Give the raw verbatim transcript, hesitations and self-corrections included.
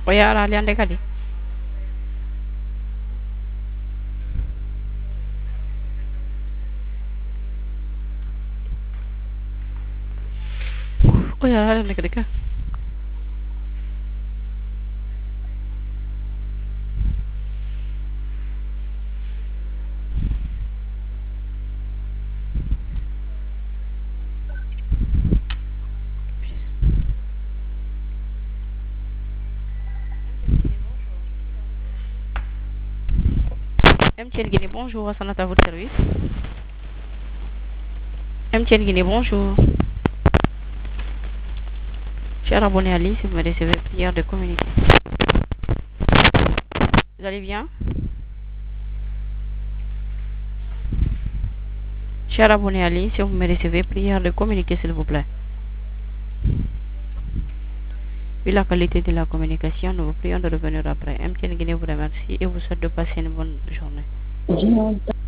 Oyara liande kadi. Oyara liande kadi ka. M T N Guinée, bonjour, Hassanat à votre service. M T N Guinée, bonjour. Cher abonné à l'I, si vous me recevez, prière de communiquer. Vous allez bien? Cher abonné à l'I, si vous me recevez, prière de communiquer, s'il vous plaît. Vu la qualité de la communication, nous vous prions de revenir après. M T N Guinée vous remercie et vous souhaite de passer une bonne journée.